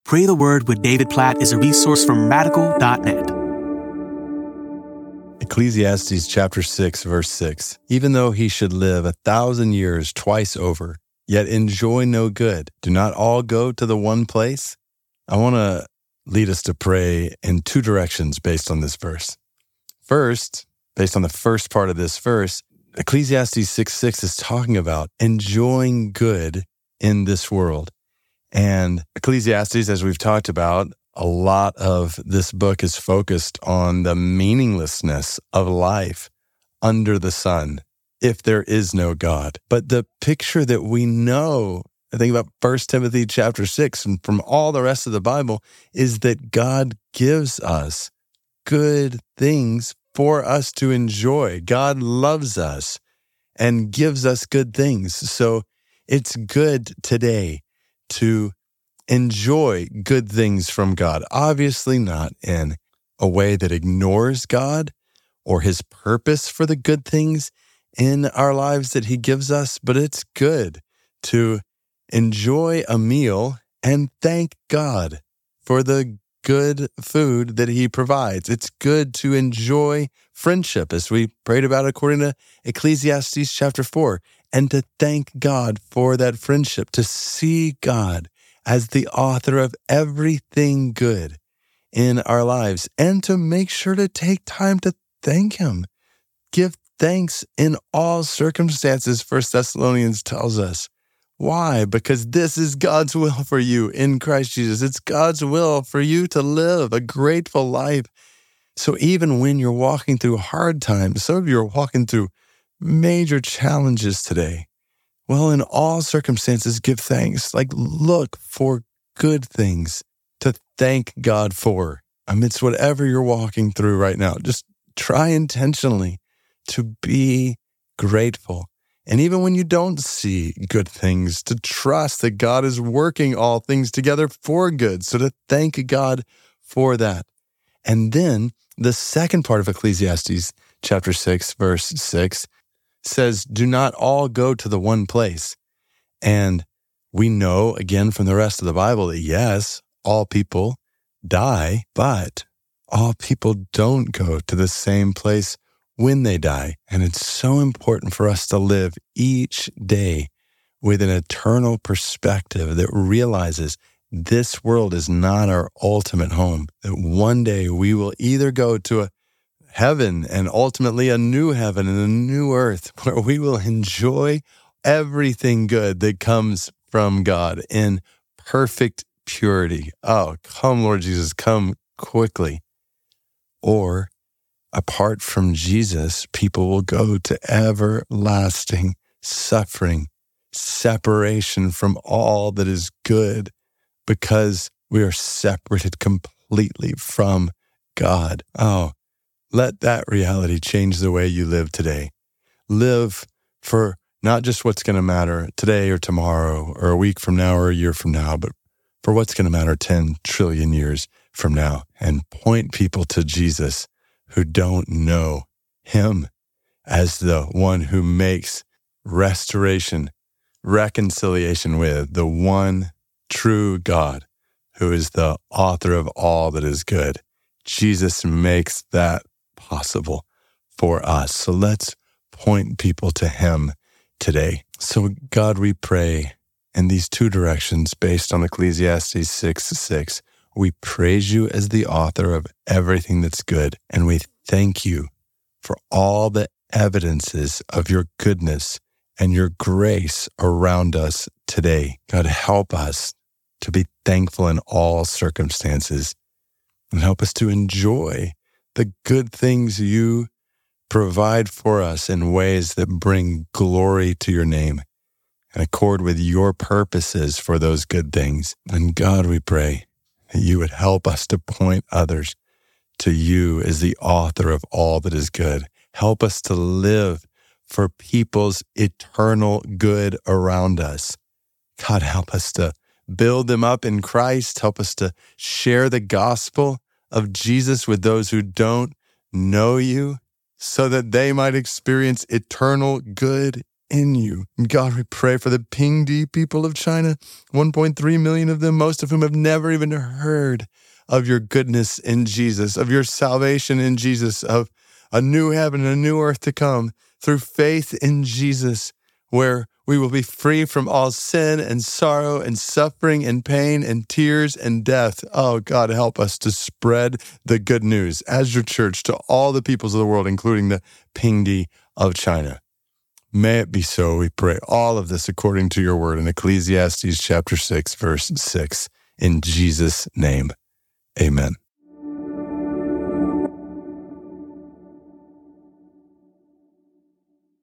Pray the Word with David Platt is a resource from Radical.net. Ecclesiastes chapter 6, verse 6. Even though he should live 1,000 years twice over, yet enjoy no good, do not all go to the one place? I want to lead us to pray in two directions based on this verse. First, based on the first part of this verse, Ecclesiastes 6:6 is talking about enjoying good in this world. And Ecclesiastes, as we've talked about, a lot of this book is focused on the meaninglessness of life under the sun, if there is no God. But the picture that we know, I think about 1 Timothy chapter 6, and from all the rest of the Bible, is that God gives us good things for us to enjoy. God loves us and gives us good things. So it's good today to enjoy good things from God. Obviously not in a way that ignores God or his purpose for the good things in our lives that he gives us, but it's good to enjoy a meal and thank God for the good food that he provides. It's good to enjoy friendship, as we prayed about according to Ecclesiastes chapter 4, and to thank God for that friendship, to see God as the author of everything good in our lives, and to make sure to take time to thank him. Give thanks in all circumstances, 1 Thessalonians tells us. Why? Because this is God's will for you in Christ Jesus. It's God's will for you to live a grateful life. So even when you're walking through hard times, some of you are walking through major challenges today. Well, in all circumstances, give thanks. Like, look for good things to thank God for amidst whatever you're walking through right now. Just try intentionally to be grateful. And even when you don't see good things, to trust that God is working all things together for good. So to thank God for that. And then the second part of Ecclesiastes chapter 6, verse 6 says, do not all go to the one place. And we know, again, from the rest of the Bible that yes, all people die, but all people don't go to the same place when they die. And it's so important for us to live each day with an eternal perspective that realizes this world is not our ultimate home, that one day we will either go to a heaven and ultimately a new heaven and a new earth where we will enjoy everything good that comes from God in perfect purity. Oh, come, Lord Jesus, come quickly. Or apart from Jesus, people will go to everlasting suffering, separation from all that is good because we are separated completely from God. Oh, let that reality change the way you live today. Live for not just what's going to matter today or tomorrow or a week from now or a year from now, but for what's going to matter 10 trillion years from now, and point people to Jesus who don't know him as the one who makes restoration, reconciliation with the one true God who is the author of all that is good. Jesus makes that possible for us. So let's point people to him today. So God, we pray in these two directions based on Ecclesiastes 6:6. We praise you as the author of everything that's good, and we thank you for all the evidences of your goodness and your grace around us today. God, help us to be thankful in all circumstances, and help us to enjoy the good things you provide for us in ways that bring glory to your name and accord with your purposes for those good things. And God, we pray that you would help us to point others to you as the author of all that is good. Help us to live for people's eternal good around us. God, help us to build them up in Christ. Help us to share the gospel of Jesus with those who don't know you, so that they might experience eternal good in you. And God, we pray for the Pingdi people of China, 1.3 million of them, most of whom have never even heard of your goodness in Jesus, of your salvation in Jesus, of a new heaven and a new earth to come through faith in Jesus, where we will be free from all sin and sorrow and suffering and pain and tears and death. Oh, God, help us to spread the good news as your church to all the peoples of the world, including the Pingdi of China. May it be so, we pray. All of this according to your word in Ecclesiastes chapter 6, verse 6. In Jesus' name, amen.